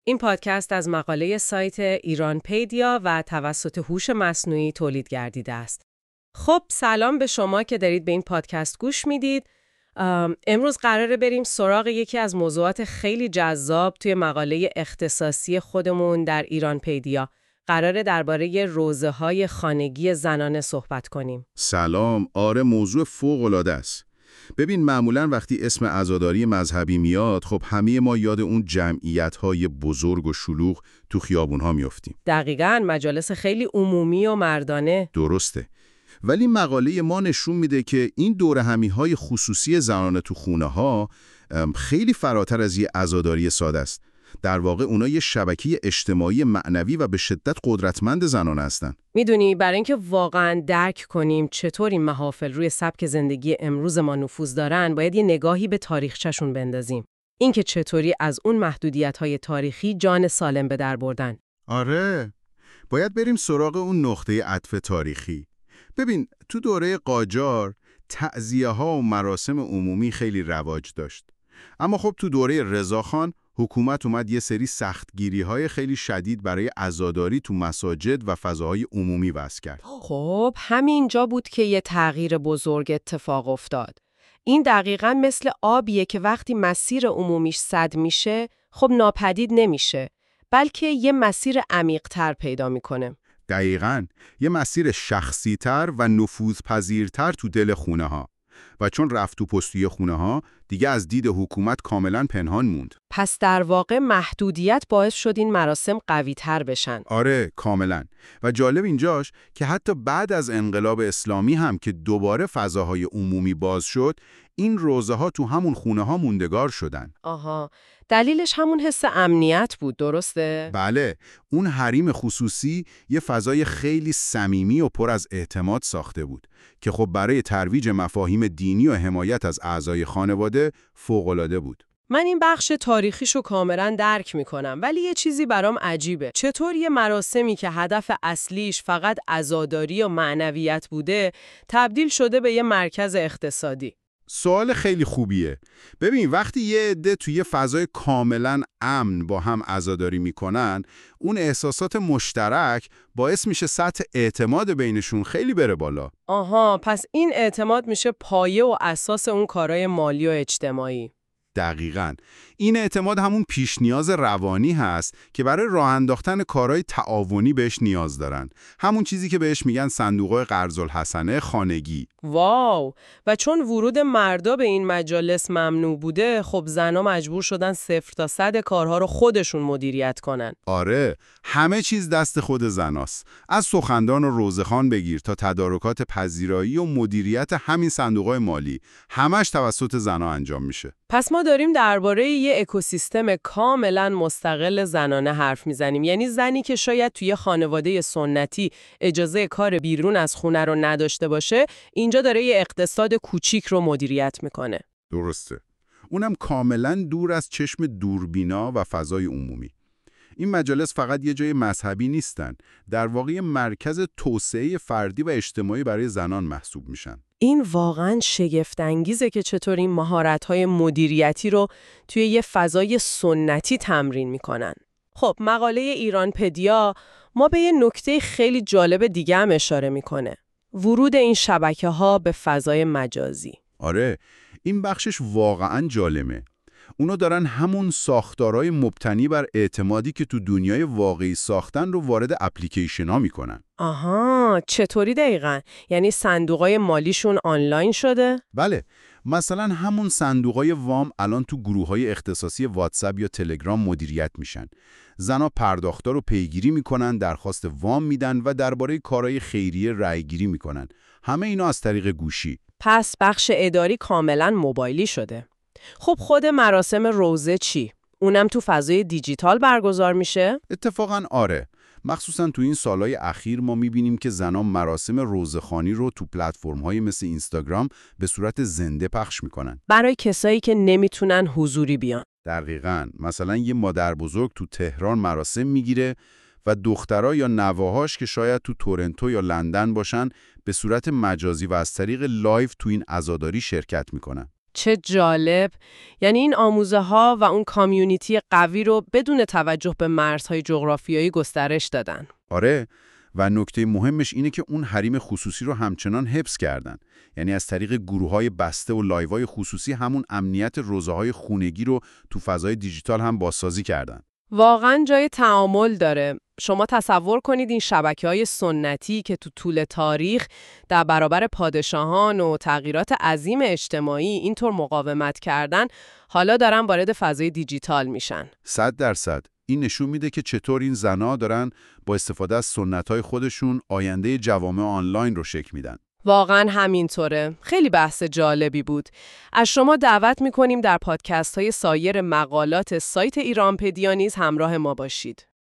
این پادکست از مقاله سایت ایرانپدیا و توسط هوش مصنوعی تولید گردیده است. خب سلام به شما که دارید به این پادکست گوش میدید. امروز قراره بریم سراغ یکی از موضوعات خیلی جذاب توی مقاله اختصاصی خودمون در ایرانپدیا. قراره درباره روزه‌های خانگی زنانه صحبت کنیم. سلام، آره موضوع فوق‌العاده است. ببین معمولاً وقتی اسم عزاداری مذهبی میاد، خب همه ما یاد اون جمعیت‌های بزرگ و شلوغ تو خیابون‌ها میافتیم. دقیقاً، مجالس خیلی عمومی و مردانه. درسته. ولی مقاله ما نشون میده که این دورهمی‌های خصوصی زنانه تو خونه‌ها خیلی فراتر از یه عزاداری ساده است. در واقع اونا یه شبکه اجتماعی معنوی و به شدت قدرتمند زنانه هستن. میدونی برای اینکه واقعاً درک کنیم چطور این محافل روی سبک زندگی امروز ما نفوذ دارن، باید یه نگاهی به تاریخچه‌شون بندازیم. اینکه چطوری از اون محدودیت‌های تاریخی جان سالم به در بردن. آره. باید بریم سراغ اون نقطه عطف تاریخی. ببین تو دوره قاجار تعزیه‌ها و مراسم عمومی خیلی رواج داشت. اما خب تو دوره رضاخان حکومت اومد یه سری سختگیری‌های خیلی شدید برای عزاداری تو مساجد و فضاهای عمومی وضع کرد. خب همینجا بود که یه تغییر بزرگ اتفاق افتاد. این دقیقاً مثل آبیه که وقتی مسیر عمومیش سد میشه، خب ناپدید نمیشه، بلکه یه مسیر عمیق‌تر پیدا میکنه. دقیقاً، یه مسیر شخصی‌تر و نفوذپذیرتر تو دل خونه‌ها. و چون رفت تو پستی خونه‌ها دیگه از دید حکومت کاملاً پنهان موند. پس در واقع محدودیت باعث شد این مراسم قوی‌تر بشن. آره کاملاً. و جالب اینجاش که حتی بعد از انقلاب اسلامی هم که دوباره فضاهای عمومی باز شد، این روزه‌ها تو همون خونه‌ها موندگار شدن. آها، دلیلش همون حس امنیت بود، درسته؟ بله، اون حریم خصوصی یه فضای خیلی صمیمی و پر از اعتماد ساخته بود که خب برای ترویج مفاهیم دینی و حمایت از اعضای خانواده فوق‌العاده بود. من این بخش تاریخیشو کاملا درک میکنم، ولی یه چیزی برام عجیبه. چطور یه مراسمی که هدف اصلیش فقط عزاداری و معنویت بوده، تبدیل شده به یه مرکز اقتصادی؟ سوال خیلی خوبیه. ببین وقتی یه عده توی یه فضای کاملا امن با هم عزاداری میکنن، اون احساسات مشترک باعث میشه سطح اعتماد بینشون خیلی بره بالا. آها، پس این اعتماد میشه پایه و اساس اون کارهای مالی و اجتماعی. دقیقاً. این اعتماد همون پیش نیاز روانی هست که برای راه انداختن کارهای تعاونی بهش نیاز دارن. همون چیزی که بهش میگن صندوق قرض الحسنه خانگی. واو! و چون ورود مردا به این مجالس ممنوع بوده، خب زنا مجبور شدن 0 تا 100 کارها رو خودشون مدیریت کنن. آره، همه چیز دست خود زناست. از سخندان و روزخوان بگیر تا تدارکات پذیرایی و مدیریت همین صندوق‌های مالی، همش توسط زنا انجام میشه. پس ما داریم درباره یه اکوسیستم کاملا مستقل زنانه حرف میزنیم. یعنی زنی که شاید توی خانواده سنتی اجازه کار بیرون از خونه رو نداشته باشه، اینجا داره یه اقتصاد کوچیک رو مدیریت میکنه. درسته. اونم کاملا دور از چشم دوربینا و فضای عمومی. این مجالس فقط یه جای مذهبی نیستن. در واقع مرکز توسعه فردی و اجتماعی برای زنان محسوب میشن. این واقعاً شگفت‌انگیزه که چطور این مهارت‌های مدیریتی رو توی یه فضای سنتی تمرین میکنن. خب مقاله ایرانپدیا ما به یه نکته خیلی جالب دیگه هم اشاره میکنه. ورود این شبکه‌ها به فضای مجازی. آره، این بخشش واقعاً جالبه. اونا دارن همون ساختارهای مبتنی بر اعتمادی که تو دنیای واقعی ساختن رو وارد اپلیکیشن ها میکنن. آها، چطوری دقیقاً؟ یعنی صندوقای مالیشون آنلاین شده؟ بله، مثلا همون صندوقهای وام الان تو گروه‌های اختصاصی واتساپ یا تلگرام مدیریت میشن. زنا پرداختار رو پیگیری میکنن، درخواست وام میدن و درباره کارهای خیریه رأیگیری میکنن. همه اینا از طریق گوشی. پس بخش اداری کاملاً موبایلی شده. خب خود مراسم روزه چی؟ اونم تو فضای دیجیتال برگزار میشه؟ اتفاقاً آره. مخصوصاً تو این سالهای اخیر ما میبینیم که زنان مراسم روزه‌خوانی رو تو پلتفرم‌های مثل اینستاگرام به صورت زنده پخش میکنن. برای کسایی که نمیتونن حضوری بیان. دقیقاً. مثلا یه مادر بزرگ تو تهران مراسم میگیره و دخترها یا نواهاش که شاید تو تورنتو یا لندن باشن به صورت مجازی و از طریق لایو تو این عزاداری شرکت میکنن. چه جالب. یعنی این آموزه ها و اون کامیونیتی قوی رو بدون توجه به مرزهای جغرافیایی گسترش دادن. آره، و نکته مهمش اینه که اون حریم خصوصی رو همچنان حفظ کردن. یعنی از طریق گروه‌های بسته و لایوهای خصوصی همون امنیت روزه‌های خونگی رو تو فضای دیجیتال هم بازسازی کردن. واقعا جای تعامل داره. شما تصور کنید این شبکه‌های سنتی که تو طول تاریخ در برابر پادشاهان و تغییرات عظیم اجتماعی اینطور مقاومت کردن، حالا دارن وارد فضای دیجیتال میشن. 100%. این نشون میده که چطور این زنا دارن با استفاده از سنت‌های خودشون آینده جوامع آنلاین رو شکل میدن. واقعا همینطوره. خیلی بحث جالبی بود. از شما دعوت میکنیم در پادکست های سایر مقالات سایت ایرانپدیا نیز همراه ما باشید.